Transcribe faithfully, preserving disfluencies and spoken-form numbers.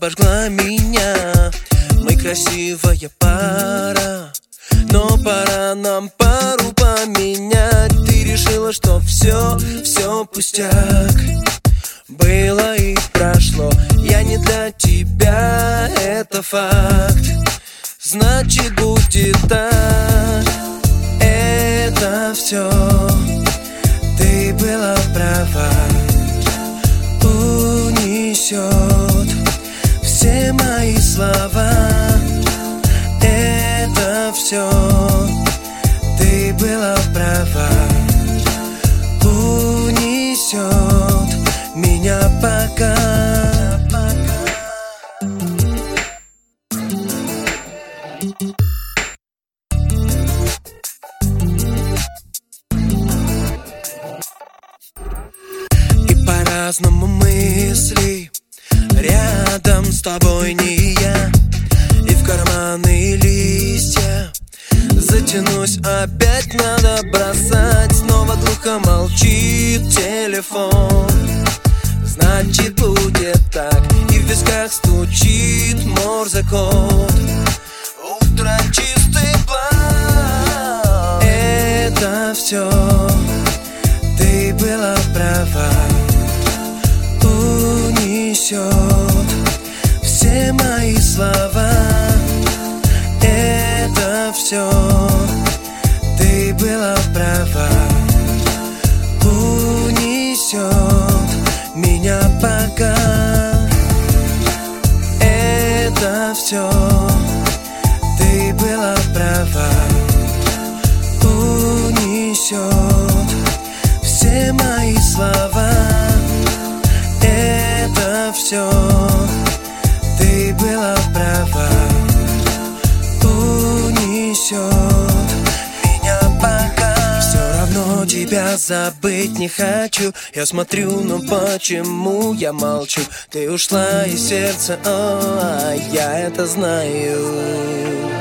обожгла меня. Мы красивая пара, но пора нам пару поменять. Ты решила, что все, все пустяк. Было и прошло, я не для тебя, это факт. Значит, будет так. Это все, ты была права. Унесет все мои слова. Это все, ты была права. Унесет меня пока. И по-разному мысли, рядом с тобой не я. И в карманы листья затянусь, опять надо бросать. Снова глухо молчит телефон. Значит, будет так. И в висках стучит морзе-код. Утро, чистый план. Это все, ты была права. Унесет все мои слова. Это все, ты была права. Унесет меня пока. Это все, ты была права. Унесет все мои слова. Это все, ты была права. Унесет меня пока. Все равно тебя забыть не хочу. Я смотрю, но почему я молчу? Ты ушла из сердца, о, а я это знаю.